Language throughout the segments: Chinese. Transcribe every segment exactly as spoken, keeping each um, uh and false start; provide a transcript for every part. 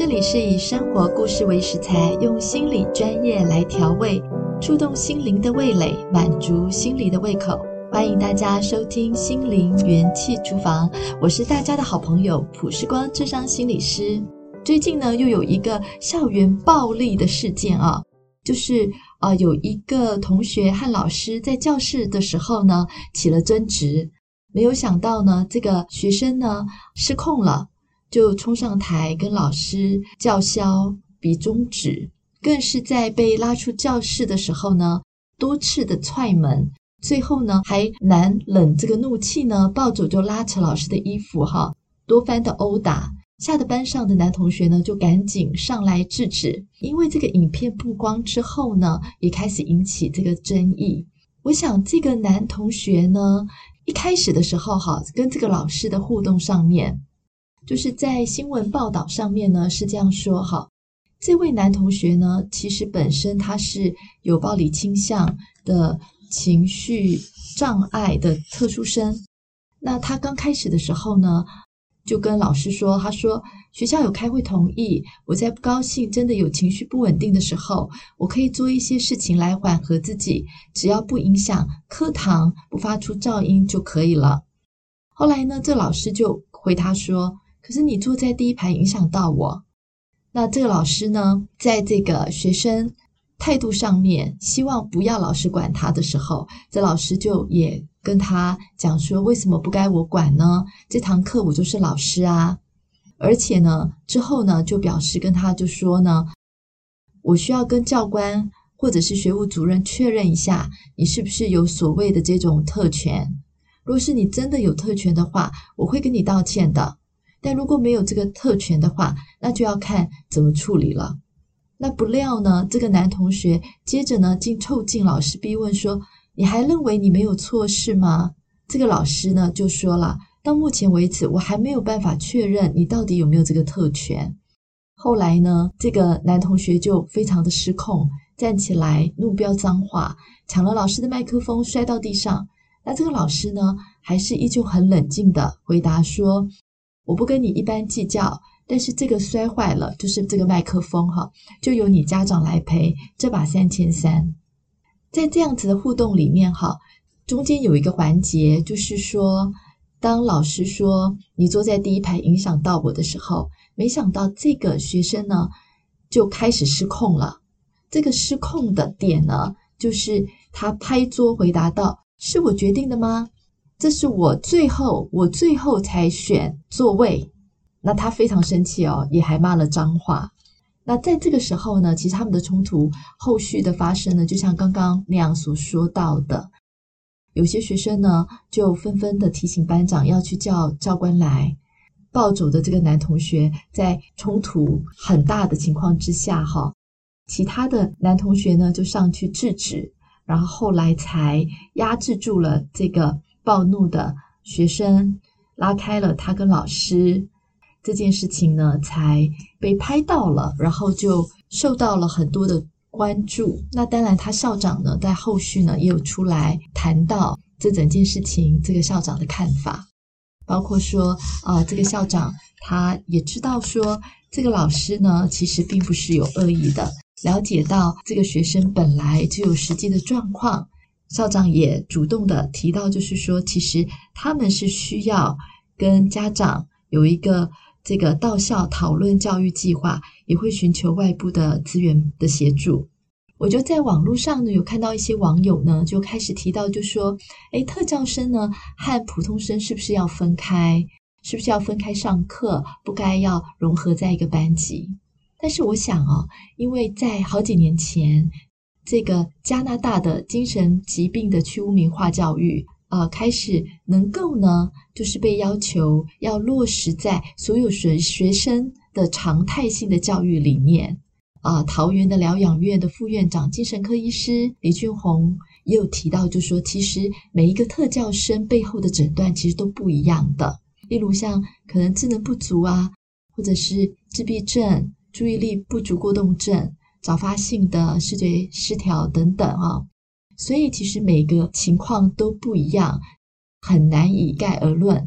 这里是以生活故事为食材，用心理专业来调味，触动心灵的味蕾，满足心理的胃口。欢迎大家收听心灵元气厨房，我是大家的好朋友普世光智商心理师。最近呢，又有一个校园暴力的事件啊，就是啊、呃，有一个同学和老师在教室的时候呢起了争执，没有想到呢，这个学生呢失控了，就冲上台跟老师叫嚣比中指，更是在被拉出教室的时候呢多次的踹门，最后呢还难忍这个怒气呢，暴走就拉扯老师的衣服哈，多番的殴打，吓得班上的男同学呢就赶紧上来制止。因为这个影片曝光之后呢，也开始引起这个争议。我想这个男同学呢一开始的时候哈，跟这个老师的互动上面，就是在新闻报道上面呢是这样说哈，这位男同学呢其实本身他是有暴力倾向的情绪障碍的特殊生。那他刚开始的时候呢就跟老师说，他说学校有开会同意，我在不高兴真的有情绪不稳定的时候，我可以做一些事情来缓和自己，只要不影响课堂，不发出噪音就可以了。后来呢，这老师就回他说，可是你坐在第一排影响到我。那这个老师呢，在这个学生态度上面希望不要老师管他的时候，这老师就也跟他讲说，为什么不该我管呢？这堂课我就是老师啊。而且呢，之后呢就表示跟他就说呢，我需要跟教官或者是学务主任确认一下，你是不是有所谓的这种特权。若是你真的有特权的话，我会跟你道歉的。但如果没有这个特权的话，那就要看怎么处理了。那不料呢，这个男同学接着呢竟凑近老师逼问说，你还认为你没有错是吗？这个老师呢就说了，到目前为止我还没有办法确认你到底有没有这个特权。后来呢，这个男同学就非常的失控，站起来怒飙脏话，抢了老师的麦克风摔到地上。那这个老师呢还是依旧很冷静的回答说，我不跟你一般计较，但是这个摔坏了，就是这个麦克风哈，就由你家长来赔，这把三千三。在这样子的互动里面哈，中间有一个环节，就是说当老师说你坐在第一排影响到我的时候，没想到这个学生呢就开始失控了。这个失控的点呢，就是他拍桌回答道，是我决定的吗？这是我最后我最后才选座位。那他非常生气哦，也还骂了脏话。那在这个时候呢，其实他们的冲突后续的发生呢，就像刚刚那样所说到的，有些学生呢就纷纷的提醒班长要去叫教官来。暴走的这个男同学在冲突很大的情况之下哈，其他的男同学呢就上去制止，然后后来才压制住了这个暴怒的学生，拉开了他跟老师。这件事情呢才被拍到了，然后就受到了很多的关注。那当然他校长呢在后续呢也有出来谈到这整件事情，这个校长的看法，包括说啊、呃，这个校长他也知道说这个老师呢其实并不是有恶意的，了解到这个学生本来就有实际的状况，校长也主动的提到，就是说其实他们是需要跟家长有一个这个到校讨论教育计划，也会寻求外部的资源的协助。我就在网络上呢有看到一些网友呢就开始提到，就说诶，特教生呢和普通生是不是要分开，是不是要分开上课，不该要融合在一个班级。但是我想哦，因为在好几年前这个加拿大的精神疾病的去污名化教育呃，开始能够呢就是被要求要落实在所有学学生的常态性的教育里面。啊、呃，桃园的疗养院的副院长精神科医师李俊宏也有提到，就说其实每一个特教生背后的诊断其实都不一样的，例如像可能智能不足啊，或者是自闭症、注意力不足过动症、早发性的视觉失调等等啊。所以其实每个情况都不一样，很难以概而论。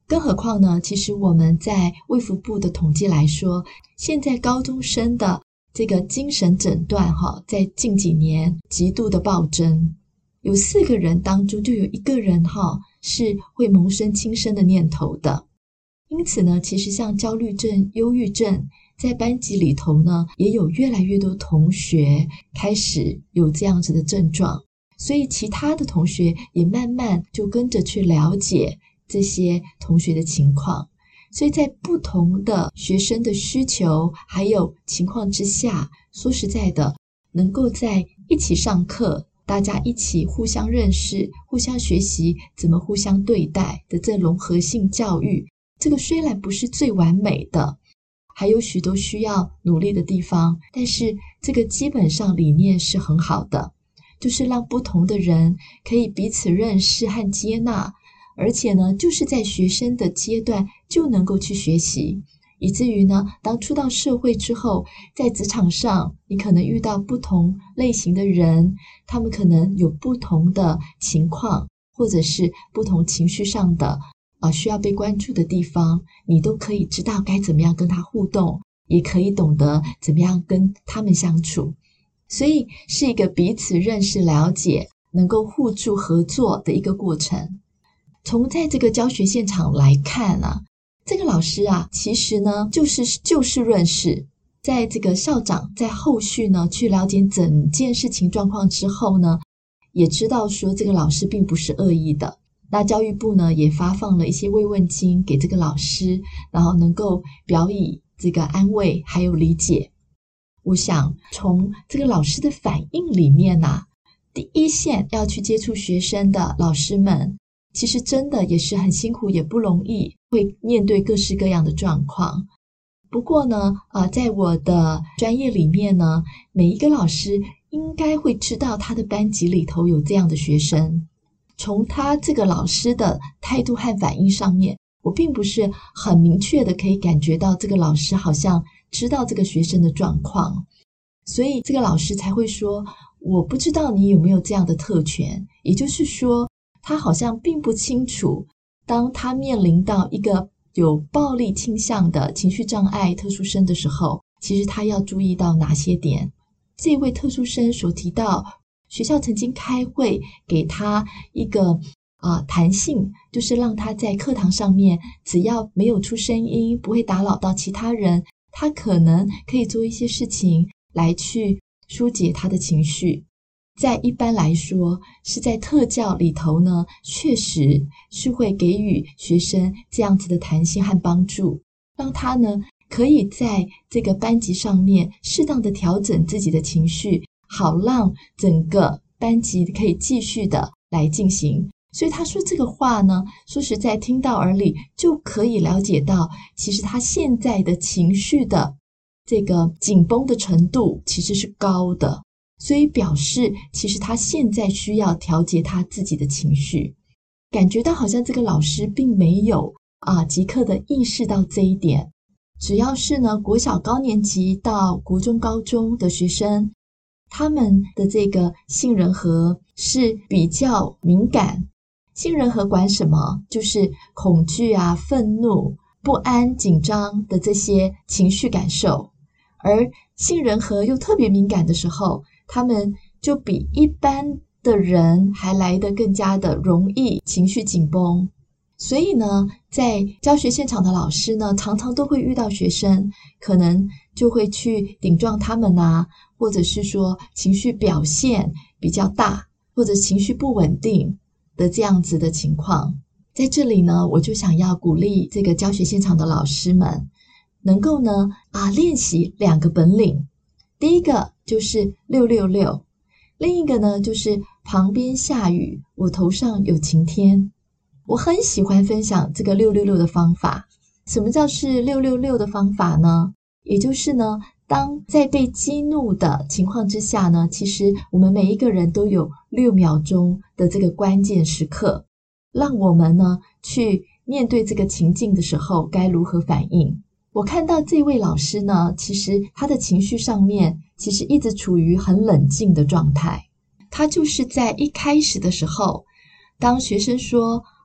更何况呢，其实我们在卫福部的统计来说，现在高中生的这个精神诊断哈，在近几年极度的暴增，有四个人当中就有一个人哈是会萌生轻生的念头的。因此呢，其实像焦虑症、忧郁症，在班级里头呢，也有越来越多同学开始有这样子的症状，所以其他的同学也慢慢就跟着去了解这些同学的情况。所以在不同的学生的需求还有情况之下，说实在的，能够在一起上课，大家一起互相认识、互相学习怎么互相对待的这融合性教育，这个虽然不是最完美的，还有许多需要努力的地方，但是这个基本上理念是很好的，就是让不同的人可以彼此认识和接纳，而且呢，就是在学生的阶段就能够去学习，以至于呢，当出到社会之后，在职场上，你可能遇到不同类型的人，他们可能有不同的情况，或者是不同情绪上的啊，需要被关注的地方，你都可以知道该怎么样跟他互动，也可以懂得怎么样跟他们相处。所以是一个彼此认识、了解，能够互助合作的一个过程。从在这个教学现场来看啊，这个老师啊，其实呢就是就事论事。在这个校长在后续呢去了解整件事情状况之后呢，也知道说这个老师并不是恶意的。那教育部呢也发放了一些慰问金给这个老师，然后能够表以这个安慰还有理解。我想从这个老师的反应里面啊，第一线要去接触学生的老师们，其实真的也是很辛苦也不容易，会面对各式各样的状况。不过呢，呃，在我的专业里面呢，每一个老师应该会知道他的班级里头有这样的学生。从他这个老师的态度和反应上面，我并不是很明确的可以感觉到这个老师好像知道这个学生的状况，所以这个老师才会说，我不知道你有没有这样的特权。也就是说，他好像并不清楚，当他面临到一个有暴力倾向的情绪障碍特殊生的时候，其实他要注意到哪些点。这位特殊生所提到，学校曾经开会给他一个啊、呃、弹性，就是让他在课堂上面只要没有出声音，不会打扰到其他人，他可能可以做一些事情来去疏解他的情绪。在一般来说，是在特教里头呢，确实是会给予学生这样子的弹性和帮助，让他呢可以在这个班级上面适当的调整自己的情绪，好让整个班级可以继续的来进行。所以他说这个话呢，说实在听到耳里就可以了解到，其实他现在的情绪的这个紧绷的程度其实是高的，所以表示其实他现在需要调节他自己的情绪。感觉到好像这个老师并没有啊即刻的意识到这一点。只要是呢国小高年级到国中高中的学生，他们的这个杏仁核是比较敏感。杏仁核管什么？就是恐惧啊、愤怒、不安、紧张的这些情绪感受。而杏仁核又特别敏感的时候，他们就比一般的人还来得更加的容易情绪紧绷。所以呢，在教学现场的老师呢，常常都会遇到学生，可能就会去顶撞他们啊，或者是说情绪表现比较大，或者情绪不稳定的这样子的情况。在这里呢，我就想要鼓励这个教学现场的老师们，能够呢啊练习两个本领。第一个就是六六六，另一个呢就是旁边下雨，我头上有晴天。我很喜欢分享这个六六六的方法。什么叫是六六六的方法呢？也就是呢，当在被激怒的情况之下呢，其实我们每一个人都有六秒钟的这个关键时刻，让我们呢去面对这个情境的时候该如何反应。我看到这位老师呢，其实他的情绪上面其实一直处于很冷静的状态。他就是在一开始的时候，当学生说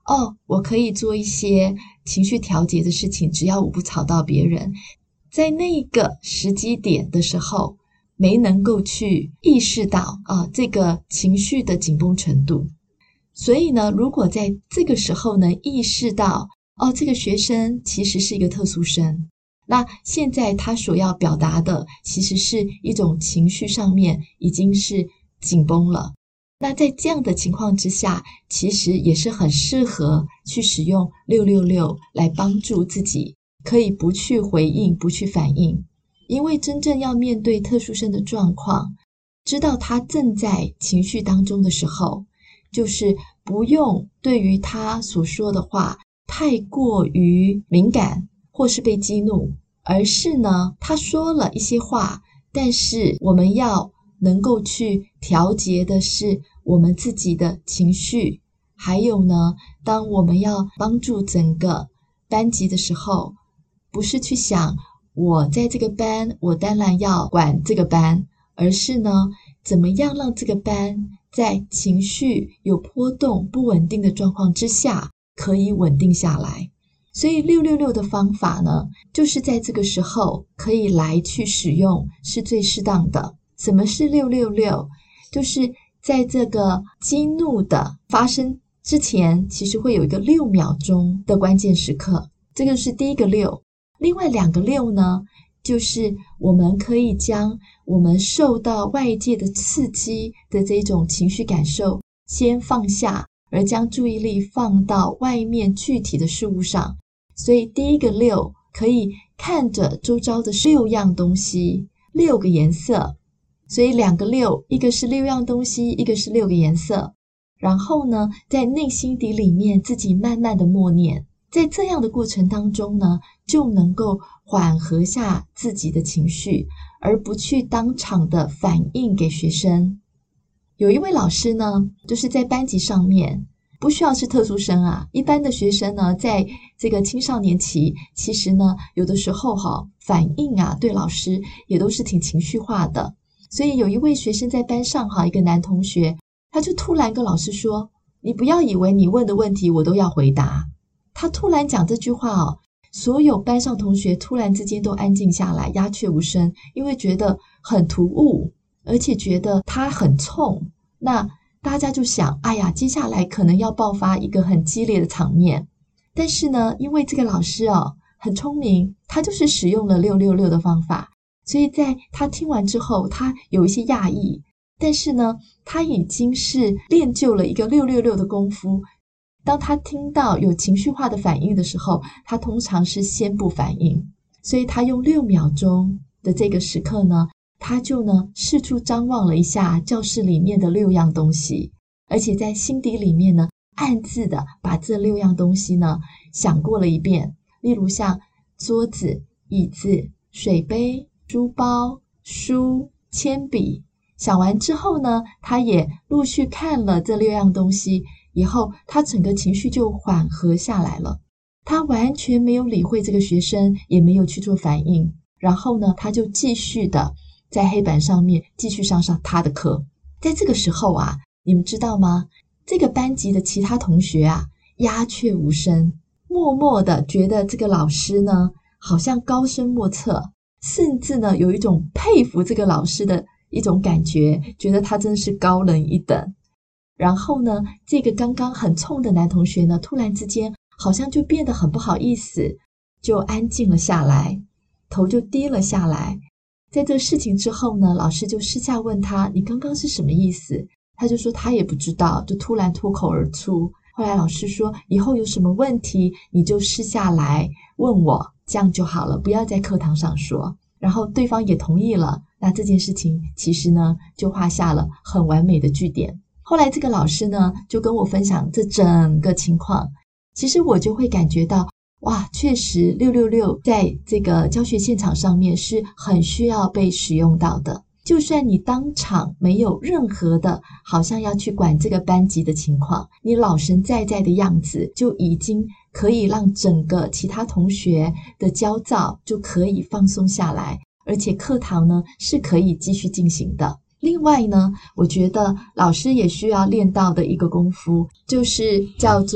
哦，我可以做一些情绪调节的事情，只要我不吵到别人。在那个时机点的时候，没能够去意识到啊这个情绪的紧绷程度。所以呢，如果在这个时候呢意识到哦，这个学生其实是一个特殊生，那现在他所要表达的其实是一种情绪上面已经是紧绷了。那在这样的情况之下，其实也是很适合去使用六六六来帮助自己可以不去回应，不去反应。因为真正要面对特殊生的状况，知道他正在情绪当中的时候，就是不用对于他所说的话太过于敏感或是被激怒，而是呢，他说了一些话，但是我们要能够去调节的是我们自己的情绪。还有呢，当我们要帮助整个班级的时候，不是去想我在这个班，我当然要管这个班，而是呢，怎么样让这个班在情绪有波动、不稳定的状况之下，可以稳定下来。所以六六六的方法呢，就是在这个时候可以来去使用，是最适当的。什么是六六六？就是在这个激怒的发生之前，其实会有一个六秒钟的关键时刻，这个是第一个六。另外两个六呢，就是我们可以将我们受到外界的刺激的这种情绪感受先放下，而将注意力放到外面具体的事物上。所以第一个六可以看着周遭的六样东西，六个颜色。所以两个六，一个是六样东西，一个是六个颜色。然后呢，在内心底里面自己慢慢的默念，在这样的过程当中呢，就能够缓和下自己的情绪，而不去当场的反应给学生。有一位老师呢，就是在班级上面，不需要是特殊生啊，一般的学生呢，在这个青少年期，其实呢，有的时候哈，反应啊，对老师也都是挺情绪化的。所以有一位学生在班上哈，一个男同学，他就突然跟老师说，你不要以为你问的问题我都要回答。他突然讲这句话哦，所有班上同学突然之间都安静下来，鸦雀无声，因为觉得很突兀，而且觉得他很冲。那大家就想，哎呀，接下来可能要爆发一个很激烈的场面。但是呢，因为这个老师哦很聪明，他就是使用了六六六的方法，所以在他听完之后，他有一些讶异，但是呢，他已经是练就了一个六六六的功夫。当他听到有情绪化的反应的时候，他通常是先不反应，所以他用六秒钟的这个时刻呢，他就呢四处张望了一下教室里面的六样东西，而且在心底里面呢暗自的把这六样东西呢想过了一遍，例如像桌子、椅子、水杯、书包、书、铅笔。想完之后呢，他也陆续看了这六样东西以后，他整个情绪就缓和下来了。他完全没有理会这个学生，也没有去做反应。然后呢，他就继续的在黑板上面继续上上他的课。在这个时候啊，你们知道吗？这个班级的其他同学啊，鸦雀无声，默默的觉得这个老师呢，好像高深莫测，甚至呢，有一种佩服这个老师的一种感觉，觉得他真是高人一等。然后呢，这个刚刚很冲的男同学呢，突然之间好像就变得很不好意思，就安静了下来，头就低了下来。在这个事情之后呢，老师就私下问他，你刚刚是什么意思？他就说他也不知道，就突然脱口而出。后来老师说，以后有什么问题你就私下来问我，这样就好了，不要在课堂上说。然后对方也同意了，那这件事情其实呢就画下了很完美的句点。后来这个老师呢就跟我分享这整个情况，其实我就会感觉到，哇，确实六六六在这个教学现场上面是很需要被使用到的。就算你当场没有任何的好像要去管这个班级的情况，你老神在在的样子就已经可以让整个其他同学的焦躁就可以放松下来，而且课堂呢是可以继续进行的。另外呢，我觉得老师也需要练到的一个功夫，就是叫做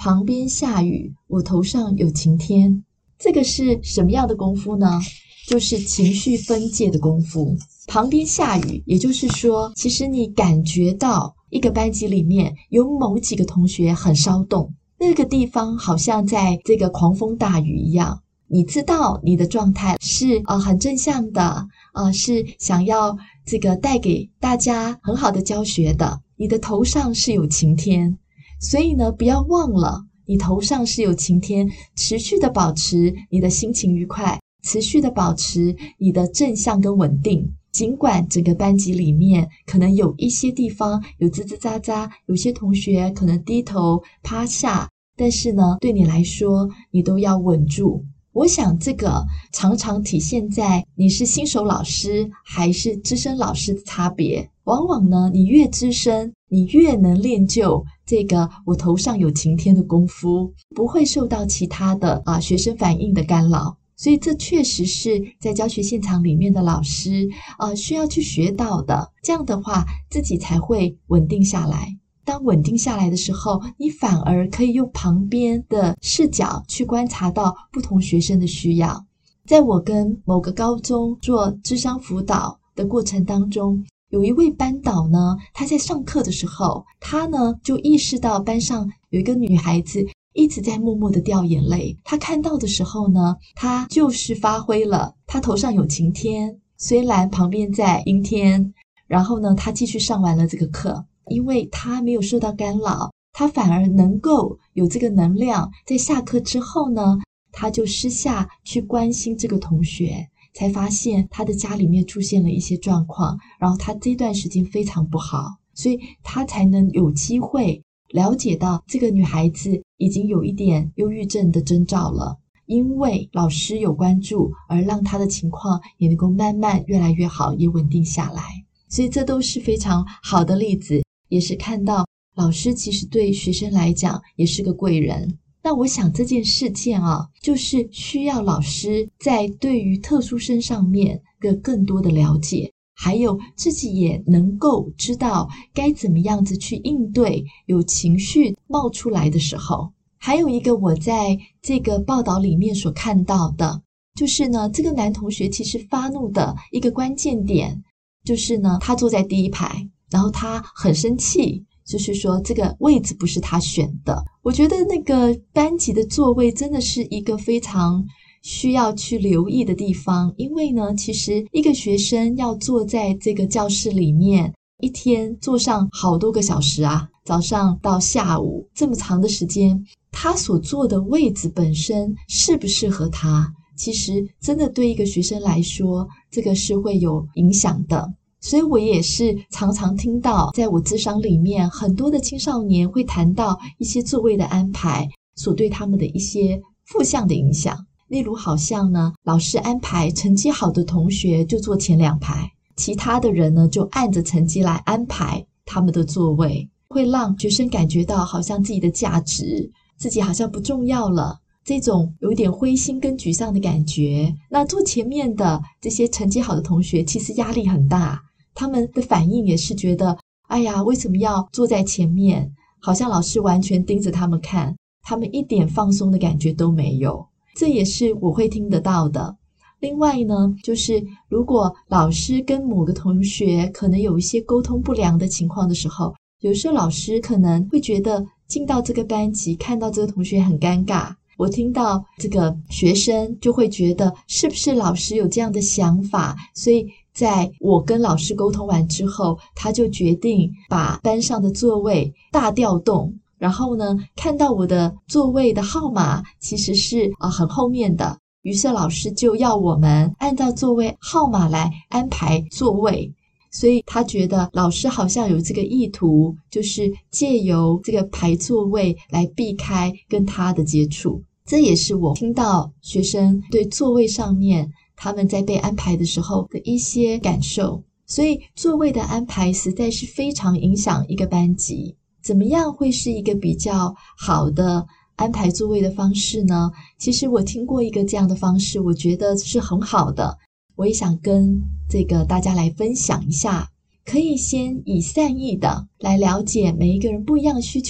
旁边下雨，我头上有晴天。这个是什么样的功夫呢？就是情绪分界的功夫。旁边下雨，也就是说，其实你感觉到一个班级里面有某几个同学很骚动，那个地方好像在这个狂风大雨一样。你知道你的状态是呃很正向的，呃是想要这个带给大家很好的教学的，你的头上是有晴天。所以呢，不要忘了你头上是有晴天，持续的保持你的心情愉快，持续的保持你的正向跟稳定。尽管整个班级里面可能有一些地方有吱吱喳喳，有些同学可能低头趴下，但是呢，对你来说，你都要稳住。我想这个常常体现在你是新手老师还是资深老师的差别。往往呢，你越资深，你越能练就这个我头上有晴天的功夫，不会受到其他的啊学生反应的干扰。所以这确实是在教学现场里面的老师呃需要去学到的。这样的话，自己才会稳定下来。当稳定下来的时候，你反而可以用旁边的视角去观察到不同学生的需要。在我跟某个高中做諮商辅导的过程当中，有一位班导呢，他在上课的时候，他呢就意识到班上有一个女孩子一直在默默的掉眼泪。他看到的时候呢，他就是发挥了他头上有晴天，虽然旁边在阴天，然后呢，他继续上完了这个课。因为他没有受到干扰，他反而能够有这个能量，在下课之后呢，他就私下去关心这个同学，才发现他的家里面出现了一些状况，然后他这段时间非常不好，所以他才能有机会了解到这个女孩子已经有一点忧郁症的征兆了。因为老师有关注，而让他的情况也能够慢慢越来越好，也稳定下来。所以这都是非常好的例子，也是看到老师其实对学生来讲也是个贵人。那我想这件事件啊，就是需要老师在对于特殊生上面的更多的了解，还有自己也能够知道该怎么样子去应对有情绪冒出来的时候。还有一个我在这个报道里面所看到的，就是呢，这个男同学其实发怒的一个关键点，就是呢，他坐在第一排，然后他很生气，就是说这个位置不是他选的。我觉得那个班级的座位真的是一个非常需要去留意的地方，因为呢，其实一个学生要坐在这个教室里面，一天坐上好多个小时啊，早上到下午这么长的时间，他所坐的位置本身适不适合他，其实真的对一个学生来说，这个是会有影响的。所以我也是常常听到在我咨商里面很多的青少年会谈到一些座位的安排所对他们的一些负向的影响。例如好像呢，老师安排成绩好的同学就坐前两排，其他的人呢就按着成绩来安排他们的座位，会让学生感觉到好像自己的价值，自己好像不重要了，这种有点灰心跟沮丧的感觉。那坐前面的这些成绩好的同学其实压力很大，他们的反应也是觉得，哎呀，为什么要坐在前面？好像老师完全盯着他们看，他们一点放松的感觉都没有。这也是我会听得到的。另外呢，就是如果老师跟某个同学可能有一些沟通不良的情况的时候，有时候老师可能会觉得进到这个班级看到这个同学很尴尬，我听到这个学生就会觉得是不是老师有这样的想法，所以在我跟老师沟通完之后，他就决定把班上的座位大调动，然后呢，看到我的座位的号码其实是呃很后面的，于是老师就要我们按照座位号码来安排座位。所以他觉得老师好像有这个意图，就是借由这个排座位来避开跟他的接触。这也是我听到学生对座位上面他们在被安排的时候的一些感受。所以座位的安排实在是非常影响一个班级。怎么样会是一个比较好的安排座位的方式呢？其实我听过一个这样的方式，我觉得是很好的，我也想跟这个大家来分享一下。可以先以善意的来了解每一个人不一样的需求，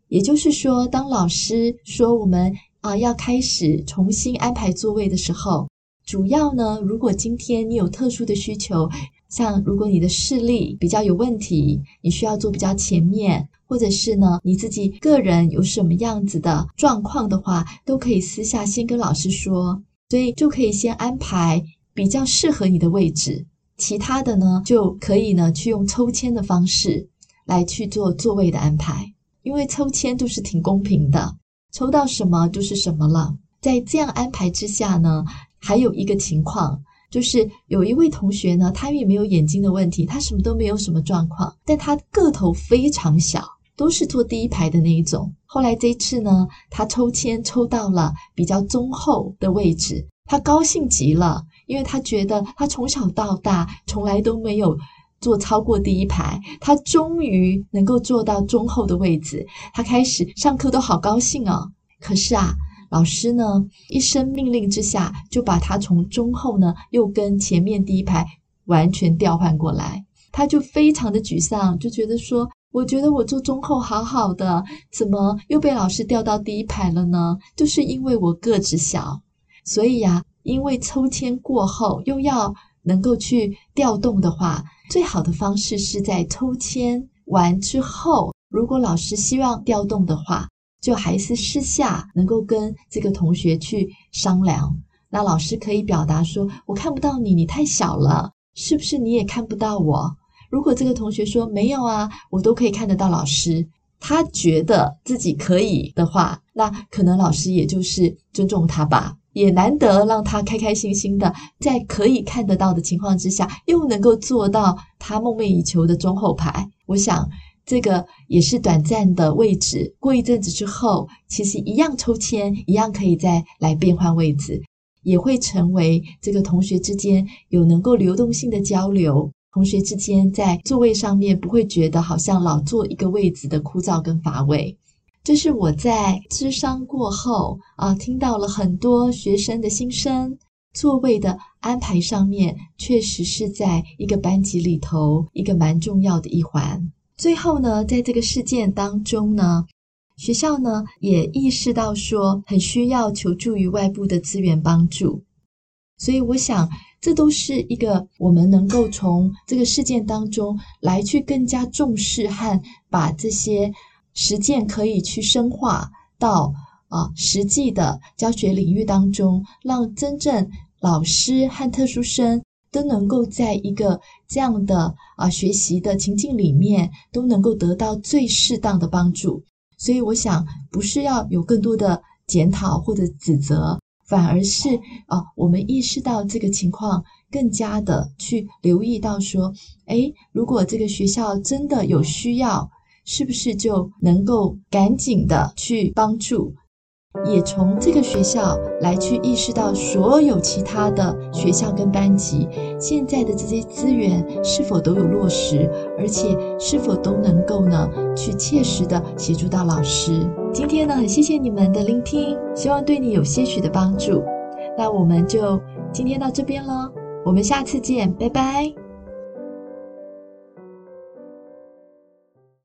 也就是说，当老师说我们啊、呃、要开始重新安排座位的时候，主要呢，如果今天你有特殊的需求，像如果你的视力比较有问题，你需要坐比较前面，或者是呢你自己个人有什么样子的状况的话，都可以私下先跟老师说，所以就可以先安排比较适合你的位置，其他的呢就可以呢去用抽签的方式来去做座位的安排，因为抽签就是挺公平的，抽到什么就是什么了。在这样安排之下呢，还有一个情况，就是有一位同学呢，他也没有眼睛的问题，他什么都没有什么状况，但他个头非常小，都是坐第一排的那一种。后来这一次呢，他抽签抽到了比较中后的位置，他高兴极了，因为他觉得他从小到大从来都没有坐超过第一排，他终于能够坐到中后的位置，他开始上课都好高兴哦。可是啊，老师呢一声命令之下，就把他从中后呢又跟前面第一排完全调换过来，他就非常的沮丧，就觉得说，我觉得我坐中后好好的，怎么又被老师调到第一排了呢？就是因为我个子小。所以呀、啊，因为抽签过后又要能够去调动的话，最好的方式是在抽签完之后，如果老师希望调动的话，就还是私下能够跟这个同学去商量。那老师可以表达说，我看不到你，你太小了，是不是你也看不到我？如果这个同学说没有啊，我都可以看得到老师，他觉得自己可以的话，那可能老师也就是尊重他吧，也难得让他开开心心的在可以看得到的情况之下，又能够做到他梦寐以求的中后排。我想这个也是短暂的位置，过一阵子之后，其实一样抽签，一样可以再来变换位置，也会成为这个同学之间有能够流动性的交流，同学之间在座位上面不会觉得好像老坐一个位置的枯燥跟乏味。这是我在諮商过后啊，听到了很多学生的心声，座位的安排上面确实是在一个班级里头一个蛮重要的一环。最后呢，在这个事件当中呢，学校呢也意识到说很需要求助于外部的资源帮助，所以我想这都是一个我们能够从这个事件当中来去更加重视和把这些实践可以去深化到啊实际的教学领域当中，让真正老师和特殊生都能够在一个这样的啊学习的情境里面都能够得到最适当的帮助。所以我想不是要有更多的检讨或者指责，反而是啊我们意识到这个情况，更加的去留意到说，诶，如果这个学校真的有需要，是不是就能够赶紧的去帮助，也从这个学校来去意识到所有其他的学校跟班级现在的这些资源是否都有落实，而且是否都能够呢去切实的协助到老师。今天呢很谢谢你们的聆听，希望对你有些许的帮助。那我们就今天到这边了，我们下次见，拜拜。